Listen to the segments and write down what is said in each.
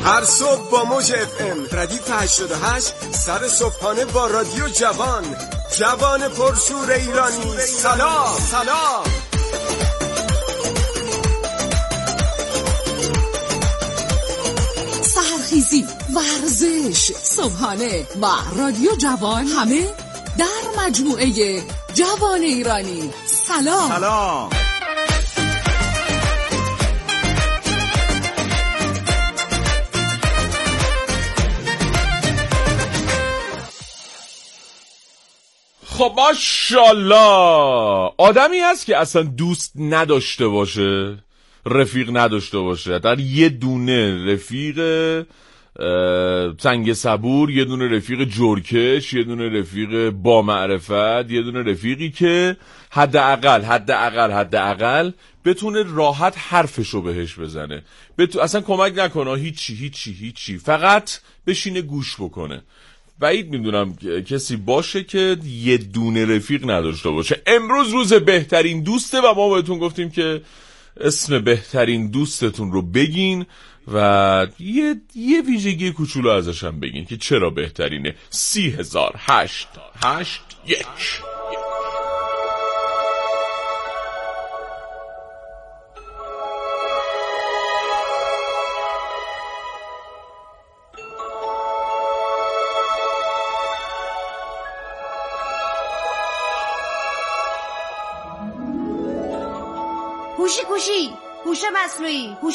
هر صبح با موج FM ردیف 88 سر صبحانه با رادیو جوان پرشور ایرانی. سلام سلام. سحرخیزی، ورزش، صبحانه و رادیو جوان، همه در مجموعه جوان ایرانی. سلام سلام. خب ماشاءالله آدمی هست که اصلا دوست نداشته باشه، رفیق نداشته باشه. در یه دونه رفیق سنگ صبور، یه دونه رفیق جرکش، یه دونه رفیق با معرفت، یه دونه رفیقی که حداقل بتونه راحت حرفشو بهش بزنه، اصلا کمک نکنه، هیچی، فقط بشینه گوش بکنه. بعید میدونم کسی باشه که یه دونه رفیق نداشته باشه. امروز روز بهترین دوسته و ما بهتون گفتیم که اسم بهترین دوستتون رو بگین و یه ویژگی کوچولو ازش هم بگین که چرا بهترینه. 30,881. هوش مصنوعی، هوش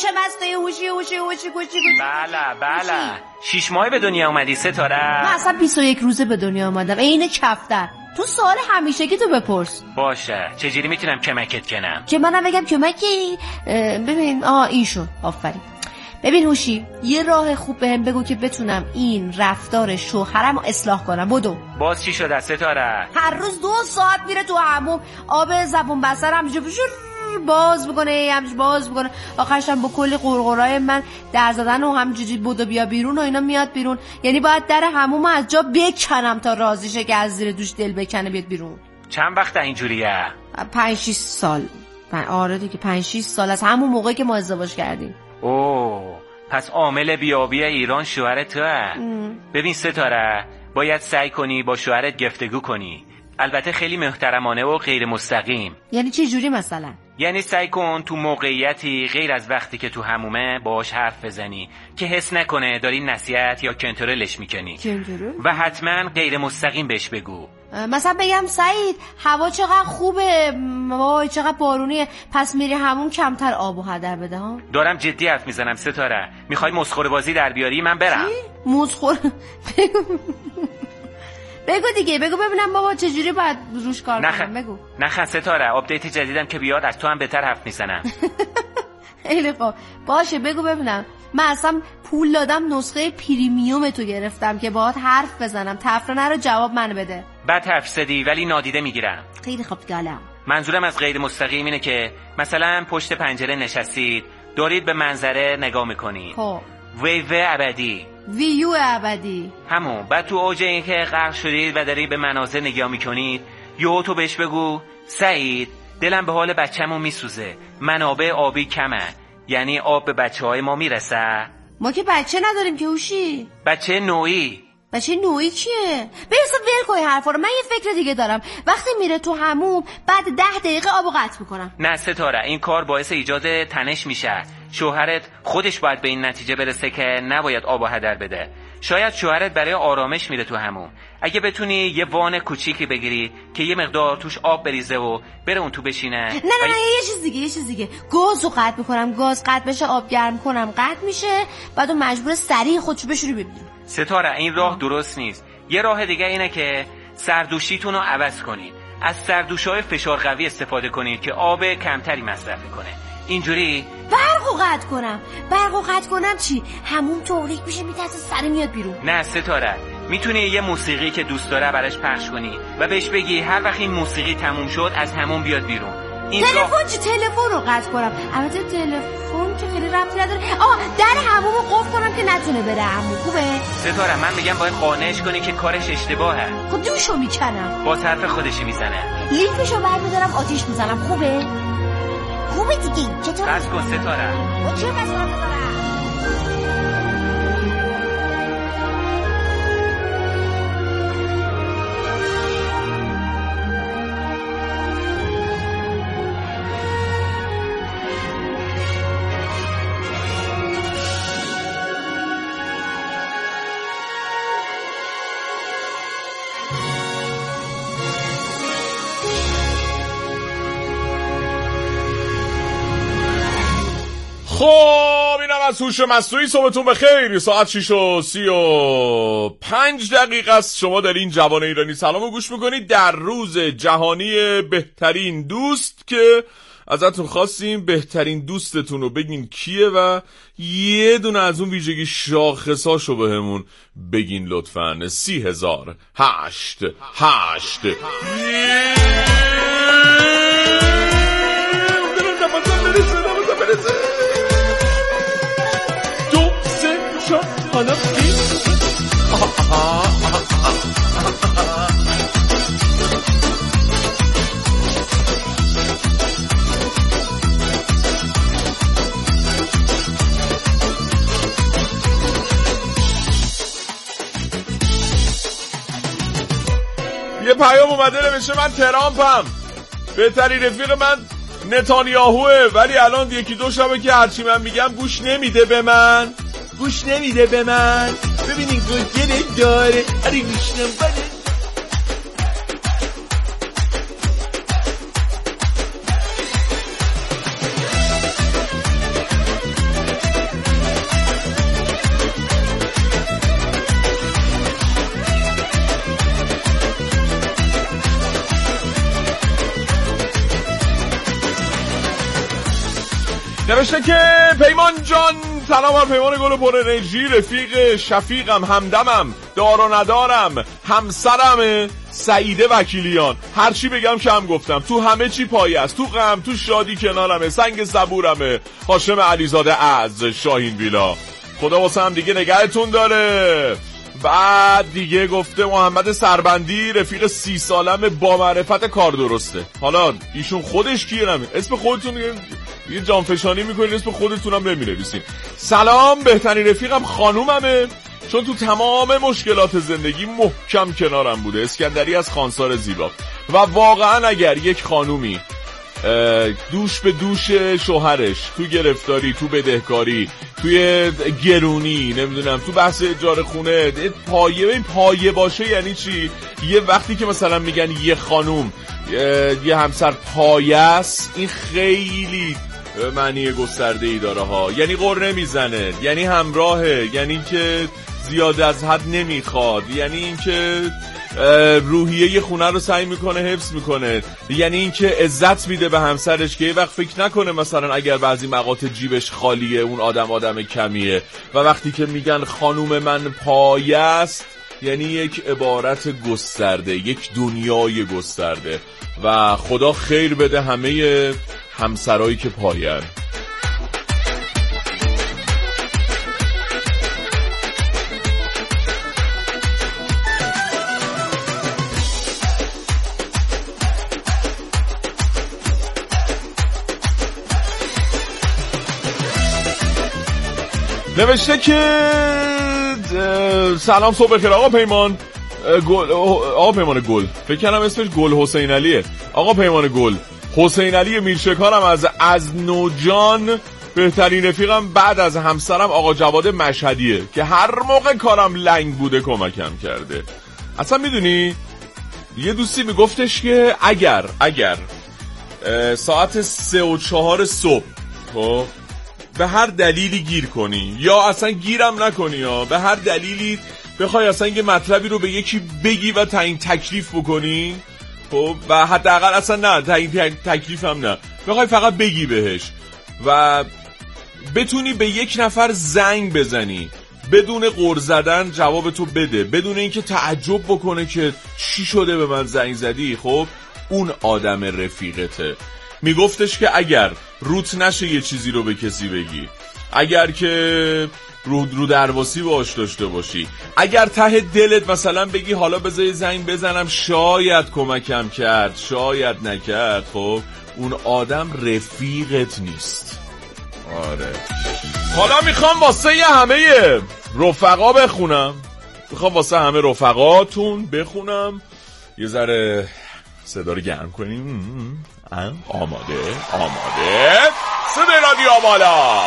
بله 6 ماه به دنیا اومدی ستاره؟ من اصلا 21 روزه به دنیا اومدم، عین کفتر. تو سوال همیشگی تو بپرس. باشه، چجوری میتونم کمکت کنم؟ که منم بگم کمکی؟ ببین اینشون، آفرین. ببین هوشی، یه راه خوب بهم بگو که بتونم این رفتار شوهرم اصلاح کنم. بدو. باز چی شده ستاره؟ هر روز 2 ساعت میره تو حموم، آب زبون بسرم باز میکنه، آخرش هم با کلی قرقرای من در زدن و همجوری بدو بیا بیرون و اینا میاد بیرون. یعنی باید در حموم از جا بکنم تا راضی شه که از زیر دوش دل بکنه بیاد بیرون. چند وقت اینجوریه؟ 5-6 سال. آره دیگه 5-6 سال از همون موقعی که ما ازدواج کردیم. اوه، پس عامل بیابی ایران شوهر توه. ببین ستاره، باید سعی کنی با شوهرت گفتگو کنی، البته خیلی محترمانه و غیر مستقیم. یعنی چه جوری مثلا؟ یعنی سعی کن تو موقعیتی غیر از وقتی که تو حمومه باهاش حرف بزنی که حس نکنه داری نصیحت یا کنترلش میکنی. و حتما غیر مستقیم بهش بگو. مثلا بگم سعید هوا چقدر خوبه، وای چقدر بارونیه، پس میری حموم کمتر آب و هدر بده ها. دارم جدی حرف میزنم ستاره. میخوای مسخره بازی در بیاری من برم؟ مسخره بگو دیگه، بگو ببینم بابا چجوری باید روش کار کنم. بگو. نخن ستاره، آپدیت جدیدم که بیاد از تو هم بهتر حرف میزنم. خیلی خوب باشه، بگو ببینم. من اصلا پول دادم نسخه پریمیوم تو گرفتم که باهات حرف بزنم، تفره رو جواب من بده. بعد حرف زدی ولی نادیده میگیرم. خیلی خوب گالم. منظورم از غیر مستقیم اینه که مثلا پشت پنجره نشستید، دارید به منظره نگاه میکنید. خب ویو ابدی، ویو ابدی همون. بعد تو اوج این که غرق شدید و دارید به مناظر نگاه میکنید، یهو تو بهش بگو سعید دلم به حال بچه‌مون میسوزه، منابع آبی کمه، یعنی آب به بچه‌های ما میرسه؟ ما که بچه نداریم که هوشی. بچه نوعی. بچه نوعی کیه؟ برسه ول کنی حرفا رو. من یه فکر دیگه دارم. وقتی میره تو حموم بعد 10 دقیقه آبو قطع میکنم. نه ستاره، این کار باعث ایجاد تنش میشه. شوهرت خودش باید به این نتیجه برسه که نباید آب و هدر بده. شاید شوهرت برای آرامش میره تو حموم. اگه بتونی یه وان کوچیکی بگیری که یه مقدار توش آب بریزه و بره اون تو بشینه. نه یه چیز دیگه. گازو قطع میکنم، گاز قطع بشه آب گرم کنم قطع میشه، بعدو مجبور سریع خودشو بشوری ببینم. ستاره این راه درست نیست. یه راه دیگه اینه که سردوشیتون رو عوض کنید. از سردوش‌های فشار قوی استفاده کنید که آب کمتری مصرف کنه. اینجوری برقو قطع کنم چی؟ همون تاریک میشه، میترسه سری میاد بیرون. نه ستاره، میتونی یه موسیقی که دوست داره براش پخش کنی و بهش بگی هر وقت این موسیقی تموم شد از همون بیاد بیرون. تلفن رو قطع کنم. البته تلفن که خیلی ربطی نداره. در حمومو قفل کنم که نتونه بره حموم. خوبه؟ ستاره من میگم باید قانعش کنی که کارش اشتباهه. خب دوشو میکنم. با طرف خودشی میزنه. لیفشو برمیدارم آتیش میزنم. خوبه دیگه. چطور؟ بس کن ستاره. با چه مثلا بذارم؟ خب اینم از هوش مصنوعی. صبحتون بخیر. ساعت 6:35 است. شما در این جوان ایرانی سلامو گوش میکنید در روز جهانی بهترین دوست که ازتون خواستیم بهترین دوستتون رو بگین کیه و یه دونه از اون ویژگی شاخصاشو بهمون بگین لطفاً. 30,008 یه پیام اومده نمیشه من ترامپم، بهترین رفیق من نتانیاهوه، ولی الان یکی دو شبه که هرچی من میگم گوش نمیده به من. ببینین گوگره داره. هری گوشنم بله. نوشته که پیمان جان سلام، بر پیمان گل پر انرژی، رفیق شفیقم، همدمم، دار و ندارم، همسرم سعیده وکیلیان. هرچی بگم کم گفتم، تو همه چی پایه است، تو غم تو شادی کنارمه، سنگ صبورمه. هاشم علیزاده از شاهین ویلا. خدا واسه هم دیگه نگهتون داره. بعد دیگه گفته محمد سربندی رفیق 30 سالم با معرفت کار درسته. حالا ایشون خودش کیه؟ نمی اسم خودتون یه جانفشانی میکنین، اسم خودتونم بنویسین. سلام، بهترین رفیقم خانوممه چون تو تمام مشکلات زندگی محکم کنارم بوده. اسکندری از خانسار زیبا. و واقعا اگر یک خانومی دوش به دوش شوهرش تو گرفتاری، تو بدهکاری، توی گرونی، نمیدونم تو بحث اجاره خونه پایه باشه، یعنی چی؟ یه وقتی که مثلا میگن یه خانوم یه همسر پایه است، این خیلی معنی گسترده ای داره ها. یعنی قر نمیزنه، یعنی همراهه، یعنی که زیاد از حد نمیخواد، یعنی این که روحیه یه خونه رو سعی میکنه حفظ میکنه، یعنی این که عزت میده به همسرش که یه وقت فکر نکنه مثلا اگر بعضی مقاطع جیبش خالیه اون آدم کمیه. و وقتی که میگن خانوم من پایه است، یعنی یک عبارت گسترده، یک دنیای گسترده. و خدا خیر بده همه همسرایی که پایه‌ن. نوشته که سلام، صبح بخیر آقا پیمان گل، فکر کنم اسمش گل حسین علیه. آقا پیمان گل حسین علی میرشکارم از نوجان، بهترین رفیقم بعد از همسرم آقا جواد مشهدیه که هر موقع کارم لنگ بوده کمکم کرده. اصلا میدونی یه دوستی میگفتش که اگر ساعت 3 و 4 صبح به هر دلیلی گیر کنی یا اصلا گیرم نکنی یا به هر دلیلی بخوای اصلا یه مطلبی رو به یکی بگی و تعیین تکلیف بکنی، خب و حداقل اصلا نه تعیین تکلیف هم نه، بخوای فقط بگی بهش و بتونی به یک نفر زنگ بزنی بدون غر زدن جواب تو بده، بدون اینکه تعجب بکنه که چی شده به من زنگ زدی، خب اون آدم رفیقته. میگفتش که اگر روت نشه یه چیزی رو به کسی بگی، اگر که رو درواسی باش داشته باشی، اگر ته دلت مثلا بگی حالا بذار زنگ بزنم شاید کمکم کرد شاید نکرد، خب اون آدم رفیقت نیست. آره. حالا میخوام واسه همه رفقا بخونم، میخوام واسه همه رفقاتون بخونم، یه ذره صدا رو گرم کنیم. آماده صدای رادیو بالا.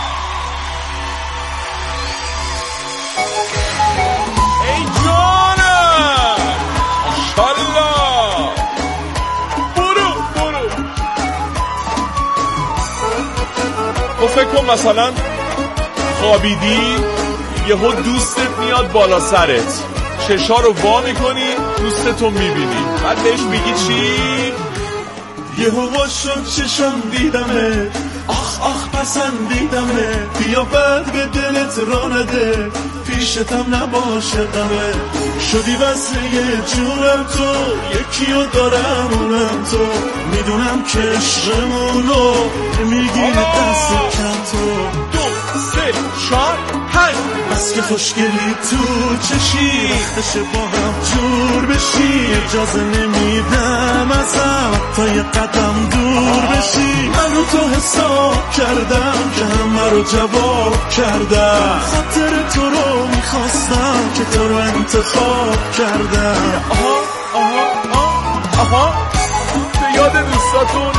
ای جانم ماشاءالله، برو تو فکر کن مثلا خوابیدی یهو دوستت میاد بالا سرت، چشا رو وا میکنی دوستتو میبینی، بعد بهش میگی چی؟ یهو وا شد چشم دیدمه، آخ آخ پسندیدمه، بیا بعد به دلت را نده، پیشتم نباشه غمه، شدی وصله جونم تو، یکیو دارم اونم تو، میدونم که عشقمونو میگیری دست کم تو. 2 3 4 5 بس که خوشگلی تو چشی، وقتشه با هم جور بشی، اجازه نمیدم ازم تا یه قدم دور بشی. من رو تو حساب کردم که همه رو جواب کردم، خاطر تو رو میخواستم که تو رو انتخاب کردم. آها آها آها آها به یاد دوستاتون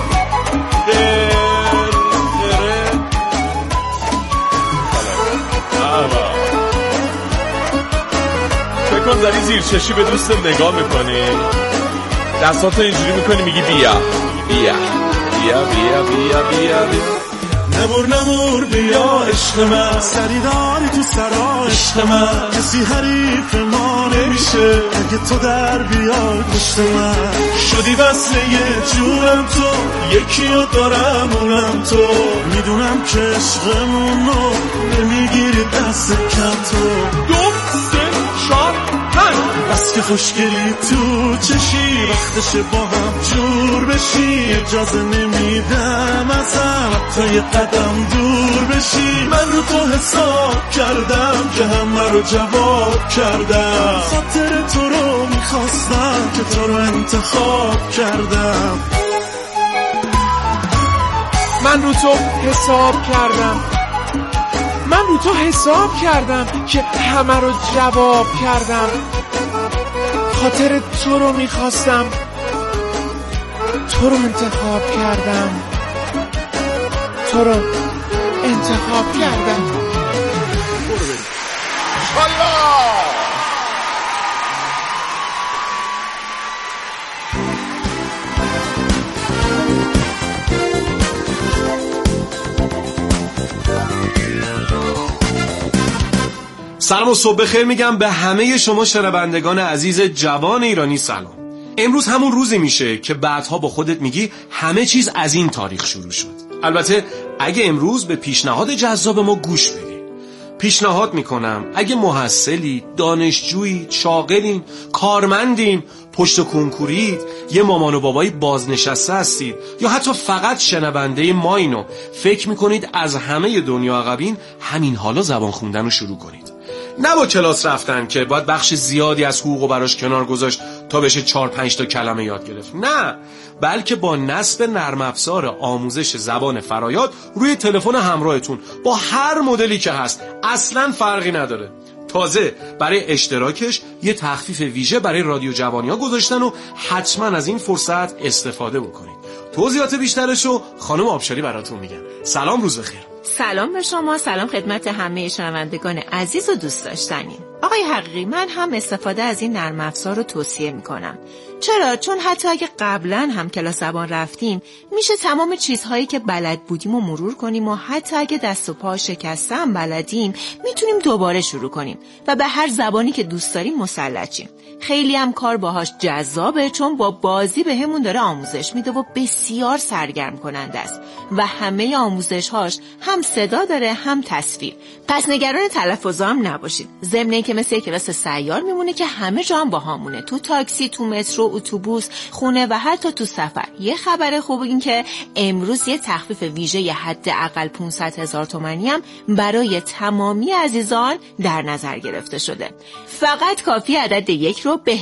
فکر کن داری زیر چشی به دوست نگاه میکنی، دستاتو اینجوری میکنی، میگی بیا بیا بیا بیا بیا بیا بیا نمور بیا عشق من، سری داری تو سرا عشق من، کسی حریف ما نمیشه اگه تو در بیای پشت من، شدی وصله جونم تو، یکیو دارم اونم تو، میدونم که عشقمونو نمیگیری دست کم تو. 2 3 4 5 بس که خوشگلی تو چشی، وقتشه با هم جور بشی، اجازه نمیدم ازم تا یه قدم دور بشی. من رو تو حساب کردم که همه رو جواب کردم، خاطر تو رو میخواستم که تو رو انتخاب کردم. من رو تو حساب کردم، من رو تو حساب کردم که همه رو جواب کردم، خاطر تو رو میخواستم تو رو انتخاب کردم، تو رو انتخاب کردم. سلام و صبح بخیر میگم به همه شما شنوندگان عزیز جوان ایرانی. سلام. امروز همون روزی میشه که بعدها با خودت میگی همه چیز از این تاریخ شروع شد. البته اگه امروز به پیشنهاد جذاب ما گوش بدین. پیشنهاد میکنم اگه محصلی، دانشجویی، شاغلین، کارمندین، پشت کنکورید، یه مامان و بابایی بازنشسته هستید یا حتی فقط شنونده ما اینو فکر میکنید از همه دنیا عقبین، همین حالا زبان خوندن رو شروع کنید. نه با کلاس رفتن که باید بخش زیادی از حقوق براش کنار گذاشت تا بشه 4-5 تا کلمه یاد گرفت. نه، بلکه با نصب نرم افزار آموزش زبان فرایاد روی تلفن همراهتون با هر مدلی که هست، اصلاً فرقی نداره. تازه برای اشتراکش یه تخفیف ویژه برای رادیو جوانیا گذاشتن و حتما از این فرصت استفاده بکنید. توضیحات بیشترشو خانم آبشاری براتون میگن. سلام، روز بخیر. سلام به شما، سلام خدمت همه شنوندگان عزیز و دوست داشتنی. آقای حقیقی، من هم استفاده از این نرم افزار رو توصیه میکنم. چرا؟ چون حتی اگه قبلا هم کلاس زبان رفتیم میشه تمام چیزهایی که بلد بودیم و مرور کنیم و حتی اگه دست و پا شکسته هم بلدیم میتونیم دوباره شروع کنیم و به هر زبانی که دوست داریم مسلط شیم. خیلی هم کار باهاش جذابه چون با بازی به همون داره آموزش میده و بسیار سرگرم کننده است و همه آموزش‌هاش هم صدا داره هم تصویر. پس نگران تلفظ هم نباشید. ضمن اینکه مثل کلاس سیار میمونه که همه جا هم باهامونه، تو تاکسی، تو مترو، اتوبوس، خونه و حتی تو سفر. یه خبر خوب این که امروز یه تخفیف ویژه حداقل 500,000 تومانی هم برای تمامی عزیزان در نظر گرفته شده. فقط کافی عدد 1 رو به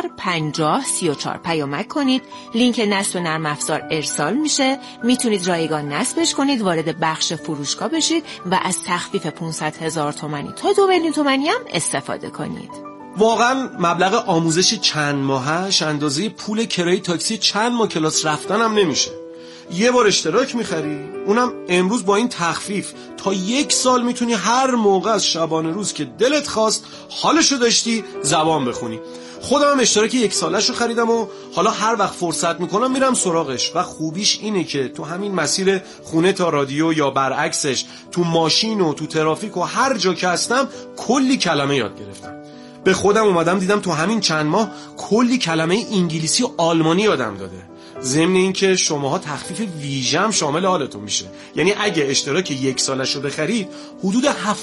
105034 پیامک کنید. لینک نصب نرم افزار ارسال میشه. میتونید رایگان نصبش کنید، وارد بخش فروشگاه بشید و از تخفیف 500,000 تومانی تا 2 میلیون تومانی هم استفاده کنید. واقعا مبلغ آموزش چند ماهش اندازه پول کرایه تاکسی چند ماه کلاس رفتن هم نمیشه. یه بار اشتراک میخری، اونم امروز با این تخفیف تا 1 سال میتونی هر موقع از شبانه روز که دلت خواست، حالشو داشتی، زبان بخونی. خودم هم اشتراک 1 ساله‌شو خریدم و حالا هر وقت فرصت میکنم میرم سراغش و خوبیش اینه که تو همین مسیر خونه تا رادیو یا برعکسش تو ماشین و تو ترافیک و هر جا که هستم کلی کلمه یاد گرفتم. به خودم اومدم دیدم تو همین چند ماه کلی کلمه انگلیسی و آلمانی یادم داده. ضمن این که شماها تخفیف ویژه هم شامل حالتون میشه. یعنی اگه اشتراک 1 ساله‌شو بخرید حدود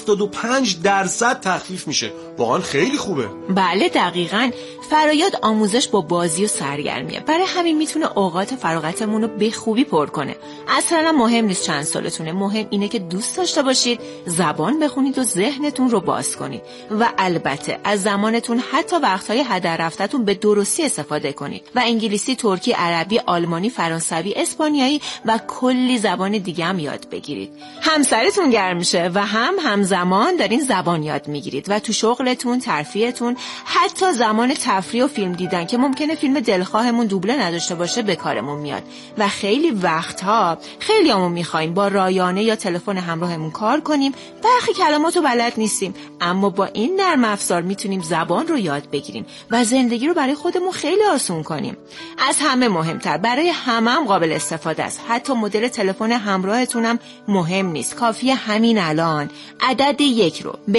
75% تخفیف میشه. واقعا خیلی خوبه. بله دقیقاً. فرایاد آموزش با بازی و سرگرمیه. برای همین میتونه اوقات فراغتمون رو به خوبی پر کنه. اصلا مهم نیست چند سالتونه، مهم اینه که دوست داشته باشید، زبان بخونید و ذهنتون رو باز کنید و البته از زمانتون حتی وقتهای هدر رفتتون به درستی استفاده کنید و انگلیسی، ترکی، عربی، آلمانی، فرانسوی، اسپانیایی و کلی زبان دیگه هم یاد بگیرید. همسرتون گرم میشه و همزمان دارین زبان یاد میگیرید و تو شغلتون، ترفیهتون، حتی زمان تفریح و فیلم دیدن که ممکنه فیلم دلخواهمون دوبله نداشته باشه به کارمون میاد و خیلی وقتها خیلیامون میخوایم با رایانه یا تلفن همراهمون کار کنیم، برخی کلماتو بلد نیستیم، اما با این نرم افزار میتونیم زبان رو یاد بگیریم و زندگی رو برای خودمون خیلی آسون کنیم. از همه مهمتر برای همه قابل استفاده است. حتی مدل تلفن همراهتونم مهم نیست، کافیه همین الان عدد 1 رو به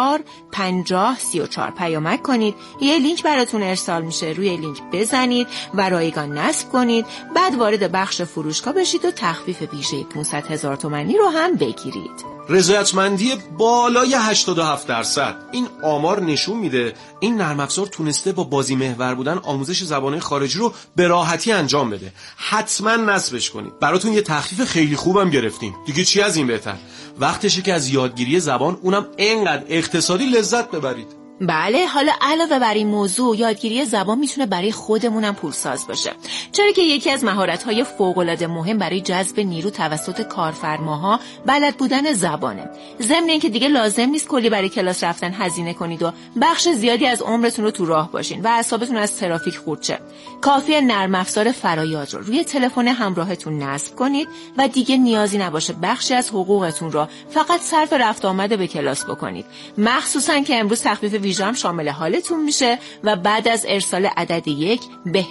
105034 پیامک کنید، یه لینک براتون ارسال میشه، روی لینک بزنید و رایگان نصب کنید، بعد وارد بخش فروشگاه بشید و تخفیف ویژه 500,000 تومانی رو هم بگیرید. رضایتمندی بالای 87%. این آمار نشون میده این نرم افزار تونسته با بازی محور بودن آموزش زبان‌های خارجی رو به راحتی انجام بده. حتما نصبش کنید. براتون یه تخفیف خیلی خوبم گرفتیم. دیگه چی از این بهتر؟ وقتشه که از یادگیری زبان، اونم اینقدر اقتصادی، لذت ببرید. بله، حالا علاوه بر این موضوع یادگیری زبان میتونه برای خودمونم پولساز باشه، چرا که یکی از مهارت‌های فوق‌العاده مهم برای جذب نیرو توسط کارفرماها بلد بودن زبانه. ضمن اینکه دیگه لازم نیست کلی برای کلاس رفتن هزینه کنید و بخش زیادی از عمرتون رو تو راه باشین و اعصابتون از ترافیک خورد شه. کافیه نرم افزار فرایاد رو روی تلفن همراهتون نصب کنید و دیگه نیازی نباشه بخشی از حقوقتون رو فقط صرف رفت آمد به کلاس بکنید. مخصوصا که امروز تخفیف ویژه هم شامل حالتون میشه و بعد از ارسال عدد 1 به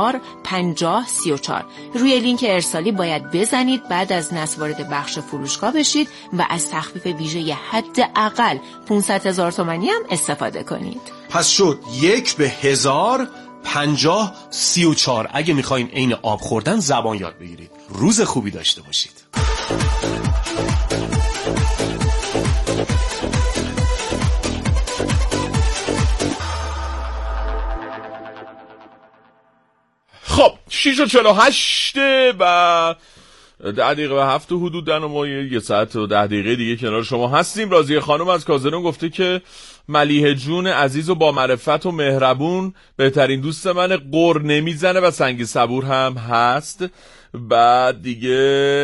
105034 روی لینک ارسالی باید بزنید، بعد از نصب وارد بخش فروشگاه بشید و از تخفیف ویژه حداقل 500,000 تومانی هم استفاده کنید. پس شد 1 به 105034 اگه میخواین عین آب خوردن زبان یاد بگیرید. روز خوبی داشته باشید. خب 6:48 و 10 دقیقه و 7 حدوداً و ما یه ساعت و 10 دقیقه دیگه کنار شما هستیم. راضیه خانم از کازرون گفته که ملیحه جون عزیز و با معرفت و مهربون بهترین دوست من، قر نمیزنه و سنگ صبور هم هست. بعد دیگه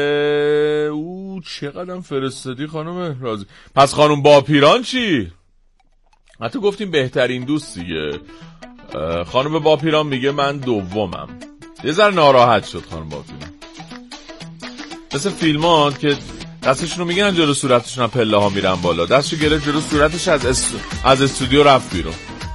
چقدرم فرستادی خانم راضی. پس خانم با پیران چی؟ حتی گفتیم بهترین دوست دیگه. خانم با پیران میگه من دومم. یه ذره ناراحت شد خانم با پیران. مثل فیلمان که دستشون رو میگن جلو صورتشون هم پله ها میرن بالا، دستشو گرفت جلو صورتش از استودیو رفت بیرون.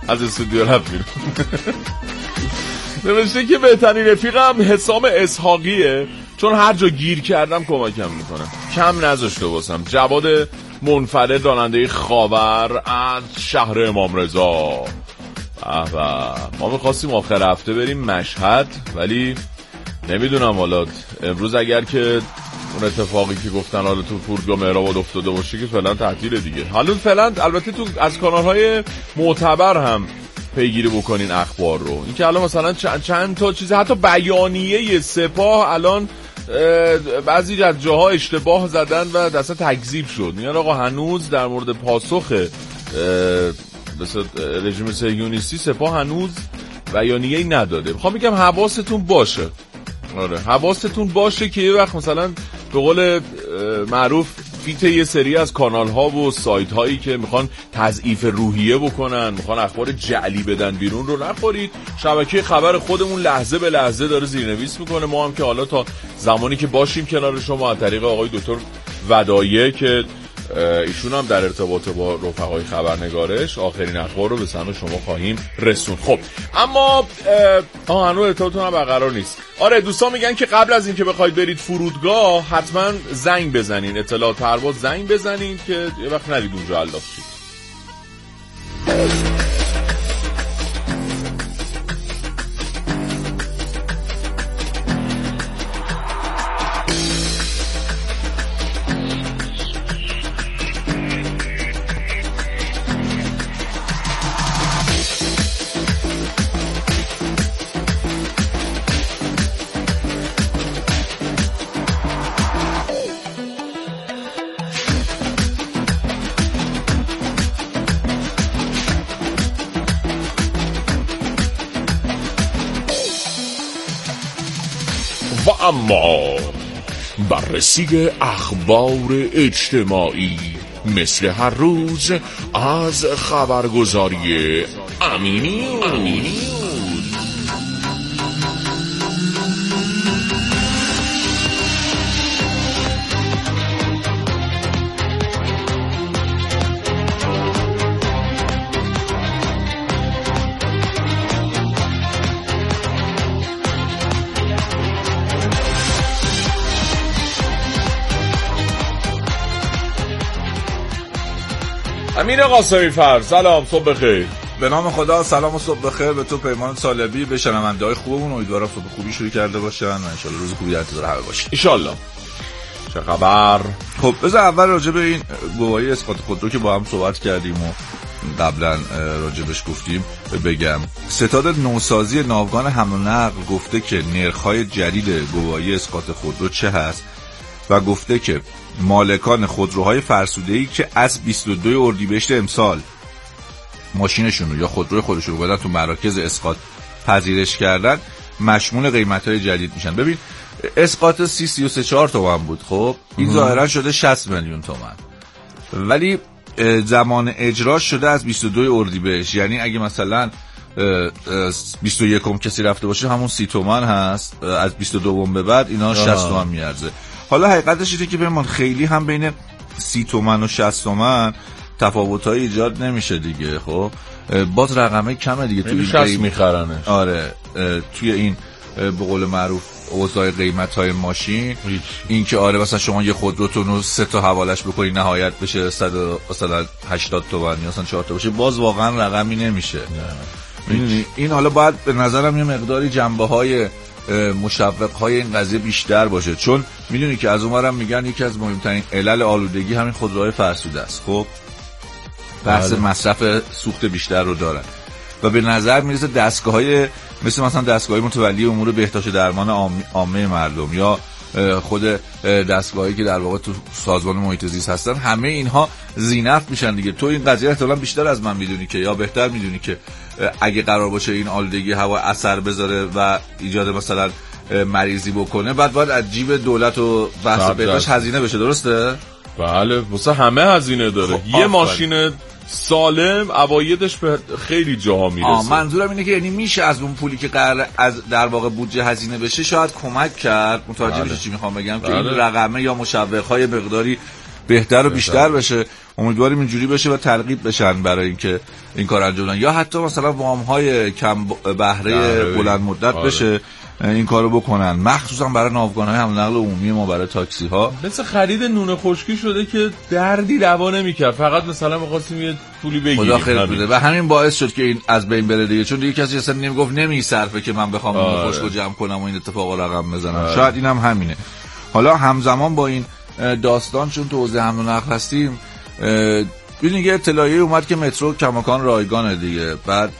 نوشته که بهترین رفیقم حسام اسحاقیه، چون هر جا گیر کردم کمکم میکنه، کم نذاشته واسم. جواد منفرد راننده خاور از شهر امام رضا. ما میخواستیم آخر هفته بریم مشهد، ولی نمیدونم حالا امروز اگر که اون اتفاقی که گفتن حالا تو فرودگاه مهرآباد افتاده باشه که فعلا تعطیله دیگه. حالا فعلا البته تو از کانال‌های معتبر هم پیگیری بکنین اخبار رو. این که الان مثلا چند تا چیز، حتی بیانیه سپاه الان بعضی از جاها اشتباه زدن و دست تکذیب شد. میگن آقا هنوز در مورد پاسخ رژیم صهیونیستی سپاه هنوز بیانیه‌ای نداده. میخوام بگم حواستون باشه. آره حواستون باشه که یه وقت مثلا به قول معروف فیت یه سری از کانال ها و سایت هایی که میخوان تضعیف روحیه بکنن، میخوان اخبار جعلی بدن بیرون رو نخورید. شبکه خبر خودمون لحظه به لحظه داره زیرنویس میکنه. ما هم که حالا تا زمانی که باشیم کنار شما از طریق آقای دکتر ودایع که ایشون هم در ارتباط با رفقای خبرنگارش آخرین اخبار رو به سمع شما خواهیم رسون. خب اما هنوز ارتباطتون هم برقرار نیست. آره دوستان میگن که قبل از اینکه بخواید برید فرودگاه حتما زنگ بزنین، اطلاعات پرواز زنگ بزنین که یه وقت ندید اونجا علاف شید. و اما بررسی اخبار اجتماعی مثل هر روز از خبرگزاری امینی. امیر قاسمی فرد، سلام، صبح بخیر. به نام خدا، سلام و صبح بخیر به تو پیمان طالبی، به شنونده‌های خوبمون. امیدوارم صبح خوبی شروع کرده باشن و ان شاءالله روز خوبی در انتظار همه باشه ان شاءالله. چه خبر؟ خب بذار اول راجع به این گواهی اسقاط خودرو که با هم صحبت کردیم و قبلا راجبش گفتیم بگم. ستاد نوسازی ناوگان حمل و نقل گفته که نرخ‌های جدید گواهی اسقاط خودرو چه هست و گفته که مالکان خودروهای فرسوده‌ای که از 22 اردیبهشت امسال ماشینشون رو یا خودروی خودشون رو بردن تو مراکز اسقاط پذیرش کردن مشمول قیمت‌های جدید میشن. ببین اسقاط 33 تومن بود، خب این ظاهرا شده 60 میلیون تومن، ولی زمان اجراش شده از 22 اردیبهشت. یعنی اگه مثلا 21 کسی رفته باشه همون 30 تومن هست، از 22 به بعد اینا 60 تومن میارزه. حالا حقیقتش اینه که ببین خیلی هم بین 30 تومن و 60 تومن تفاوت‌های ایجاد نمیشه دیگه. خب باز رقمه کمه دیگه، توی 60 میخرنه. آره توی این به قول معروف اوضاع قیمت‌های ماشین این که آره مثلا شما یه خودروتون رو 3 تا حوالش بکنی نهایت بشه 180 تومن یا مثلا 4 تا باشه، باز واقعا رقمی نمیشه. میدونی این حالا باید به نظرم یه مقداری جنبه‌های مشوق‌های این قضیه بیشتر باشه، چون میدونی که از اونورم میگن یکی از مهمترین علل آلودگی همین خودروهای فرسوده است. خب بحث مصرف سوخت بیشتر رو دارن و به نظر میرسه دستگاه‌های مثل مثلا دستگاه‌های متولی امور بهداشت درمان عامه مردم یا خود دستگاهی که در واقع تو سازمان محیط زیست هستن، همه اینها زینف میشن دیگه. تو این قضیه احتمالاً بیشتر از من میدونی که یا بهتر میدونی که اگه قرار باشه این آلودگی هوا اثر بذاره و ایجاد مثلا مریضی بکنه، بعد باید از جیب دولت و بحث بهداشت هزینه بشه، درسته؟ بله واسه همه هزینه داره. خب یه ماشین سالم اوایدش به خیلی جاها میرسه. منظورم اینه که یعنی میشه از اون پولی که قرار از در واقع بودجه هزینه بشه شاید کمک کرد. متوجه میشی چی میخوام بگم؟ که این رقمه یا مشوق‌های مقداری بهتر و بیشتر بشه. امیدواریم اینجوری بشه و ترغیب بشن برای اینکه این کار انجام بدن، یا حتی مثلا وام‌های کم بهره بلند مدت بشه این کارو بکنن، مخصوصا برای ناوگان‌های حمل نقل عمومی ما، برای تاکسی‌ها. مثل خرید نون خشکی شده که دردی روا نمی‌کرد، فقط مثلا می‌خواستیم یه پولی بگیریم. خدا خیرت بده. و همین باعث شد که این از بین بره دیگه، چون دیگه کسی اصلا نمیگفت نمیصرفه که من بخوام نون خشکو جمع کنم و این اتفاق رقم بزنم. شاید اینم همینه. حالا همزمان با این داستان چون تو حوزه حمل و نقل هستیم، ببینید یه اطلاعیه اومد که مترو کماکان رایگانه دیگه. بعد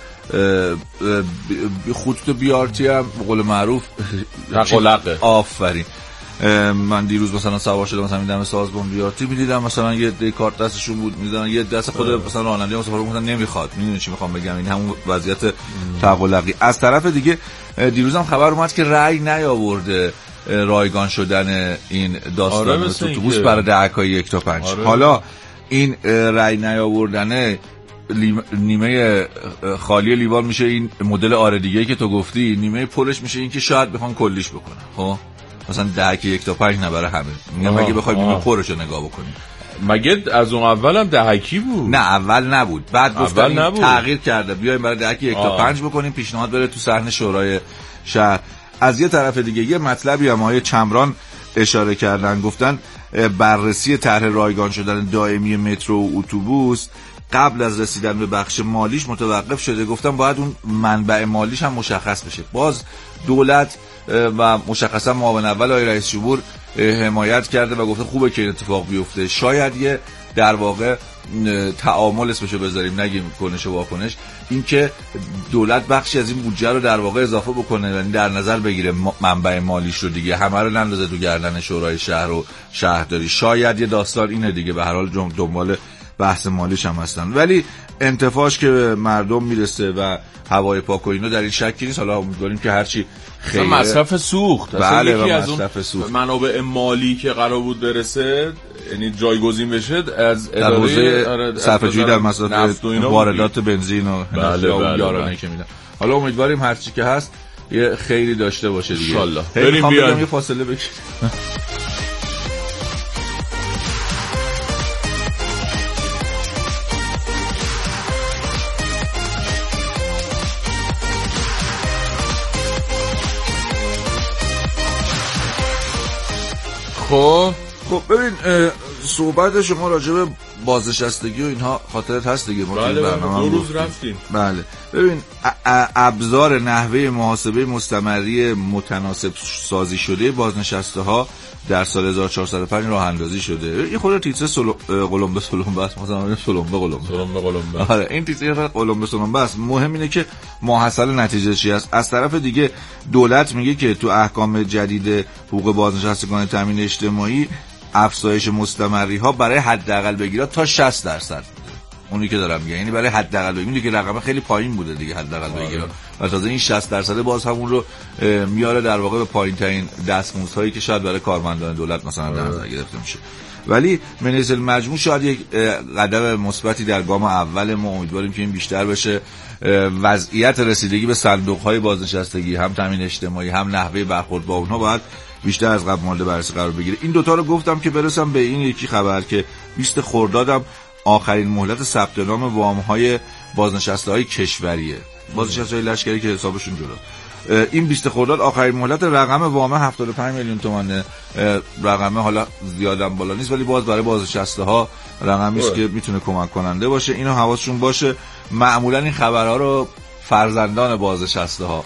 خطوط BRT هم به قول معروف لقلقه. آفرین. من دیروز مثلا سوار شدم، مثلا میدم سازمان BRT میدیدم مثلا یه دی کارت دستشون بود میدن، یه دست خود مثلا راننده مسافر مثلا نمیخواد. میدونی چی میخوام بگم؟ این همون وضعیت تقلقی. از طرف دیگه دیروز هم خبر اومد که رأی نیاورده رایگان شدن این داستان اتوبوس برای دهک‌های 1 تا 5. حالا این رأی نیاوردنه نیمه خالی لیوان میشه این مدل آره دیگه که تو گفتی، نیمه پرش میشه این که شاید بخوان کلیش بکنن. خب مثلا 10 که 1 تا 5 نبره همه. میگم اگه بخوایم نیمه پرش رو نگاه بکنیم مگه از اون اولم دهکی بود؟ نه اول نبود، بعد گفتن تغییر کرده بیایم برای دهکی 1 تا 5 بکنیم، پیشنهاد بره تو صحن شورای شهر. از یه طرف دیگه یه مطلبی هم آقای چمران اشاره کردن، گفتن بررسی طرح رایگان شدن دائمی مترو و اتوبوس قبل از رسیدن به بخش مالیش متوقف شده. گفتم باید اون منبع مالیش هم مشخص بشه. باز دولت و مشخصا معاون اول آقای رئیس جمهور حمایت کرده و گفته خوبه که این اتفاق بیفته. شاید یه در واقع تعامل اسمشو بذاریم، نگیم کنش و واکنش، این که دولت بخشی از این بودجه رو در واقع اضافه بکنه، یعنی در نظر بگیره منبع مالیش رو دیگه، همه رو نندازه تو گردن شورای شهر و شهرداری. شاید یه داستان اینه دیگه، به هر حال دنبال بحث مالیش هم هستن. ولی انتفاعش که به مردم میرسه و هوای پاک و اینا در این شکی نیست. حالا امیدواریم که هرچی خیره مصرف سوخت، بله، یکی و از مصرف سوخت منابع مالی که قرار بود برسه، یعنی جایگزین بشه از در حوزه صرفه‌جویی در مصرف واردات بنزین و یارانه که میدن. حالا امیدواریم هرچی که هست یه خیری داشته باشه دیگه ان شاءالله. بریم بیایم یه فاصله بگیریم. خب ببین صحبت شما راجع به بازنشستگی و اینها خاطرت هست دیگه، ما بله 2 روز رفتیم. بله ببین ابزار نحوه محاسبه مستمری متناسب سازی شده بازنشسته ها در سال 1405 راه اندازی شده. یه خورده تیتر قلمبه است، مثلا قلمبه. آره این تیتر قلمبه است. مهم اینه که محصل نتیجه چی است. از طرف دیگه دولت میگه که تو احکام جدید حقوق بازنشستگان تامین اجتماعی افزایش مستمری ها برای حداقل بگیرا تا 60%. اونی که دارم میگم یعنی برای حداقل بگیرا که رقم خیلی پایین بوده دیگه حداقل بگیرا، و تازه این 60% باز همون رو میاره در واقع به پایین ترین دستمزدهایی که شاید برای کارمندان دولت مثلا در نظر گرفته میشه. ولی من حیث المجموع شاید یک قدم مثبتی در گام اول. ما امیدواریم که این بیشتر بشه. وضعیت رسیدگی به صندوق‌های بازنشستگی، هم تامین اجتماعی هم نحوه برخورد با اونها باید بیشتر از قبل مورد بررسی قرار بگیره. این دوتا رو گفتم که برسم به این یکی خبر که 20 خردادم آخرین مهلت ثبت نام وام‌های بازنشسته‌های کشوریه، بازنشسته‌های لشکری که حسابشون جدا. این 20 خرداد آخرین مهلت. رقم وام 75 میلیون تومانه. رقم حالا زیادم بالا نیست ولی باز برای بازنشسته‌ها رقمی است که میتونه کمک کننده باشه. اینو حواسشون باشه. معمولا این خبرها رو فرزندان بازنشسته‌ها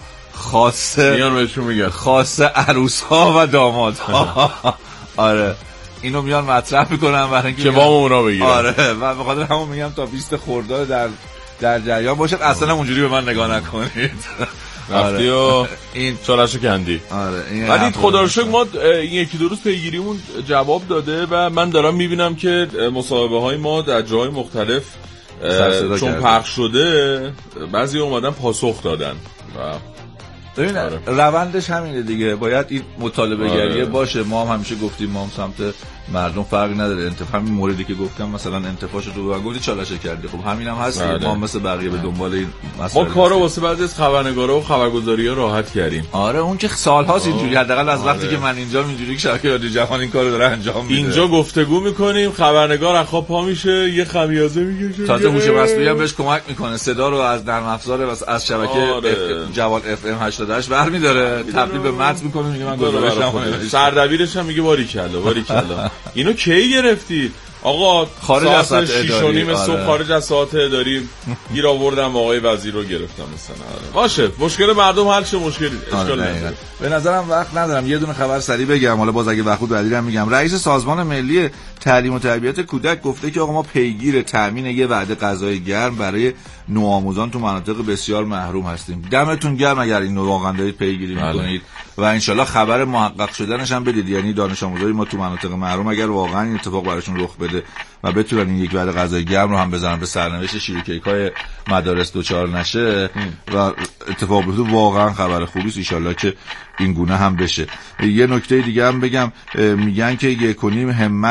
خاصه عروس‌ها و دامادها آره اینو میان مطرح میکنن برای اینکه که وام اونا بگیرن. آره و به خاطر همون میگم تا 20 خرداد در جریان باشید. اصلا اونجوری به من نگاه نکنید. رفتی و این چالشو کندی. آره ولی خدا رو شکر ما این 1-2 روز پیگیریمون جواب داده و من دارم میبینم که مصاحبه های ما در جاهای مختلف چون پخش شده بعضی اومدن پاسخ دادن و ببین روندش همینه دیگه. باید این مطالبه گریه باشه. ما هم همیشه گفتیم ما هم سمت مردم فرقی نداره. انتفاع همین موردی که گفتم مثلا انتفاعشو تو بگم گفتی چالشه کردی، خب همین هم هست. ما مثل بقیه به دنبال این مسئله ما کارو واسه بعضی از خبرنگارا و خبرگزاری‌ها راحت کردیم. آره اون که سال‌هاست اینجوری، حداقل از وقتی که من اینجا اینجوری که شبکه رادیو جوان این کارو داره انجام میده. اینجا گفتگو میکنیم، خبرنگار از خواب پا میشه، یه خمیازه میگه، تازه هوش مصنوعی هم بهش کمک میکنه، صدا رو از نرم افزار از شبکه جوان FM 88 برمی‌داره، تبدیل به متن میکنه، میگه من گزارشم. سردبیرش هم میگه باریکلا. اینو کی گرفتی؟ آقا خارج از ساعت 6:30 صبح خارج از ساعت اداری گیر آوردم آقای وزیر رو گرفتم مثلا. باشه مشکل مردم حل شه، مشکلی اشکال نداره. به نظرم وقت ندارم یه دونه خبر سریع بگم، حالا باز اگه وقت بود بعدی هم میگم. رئیس سازمان ملی تعلیم و تربیت کودک گفته که آقا ما پیگیر تامین یه وعده غذای گرم برای نوآموزان تو مناطق بسیار محروم هستیم. دمتون گرم اگر این واقعا دارید پیگیری میکنید و انشالله خبر محقق شدنش هم بدید. یعنی دانش آموزای ما تو مناطق محروم اگر واقعا این اتفاق براشون رخ بده و بتونن این یک وعده غذای گرم رو هم بزنن به سرنوشت شیرکیک‌های مدارس دوچار نشه و اتفاق بیفته، واقعا خبر خوبی است. ان شاءالله که این گونه هم بشه. یه نکته دیگه هم بگم، میگن که 1.5 همت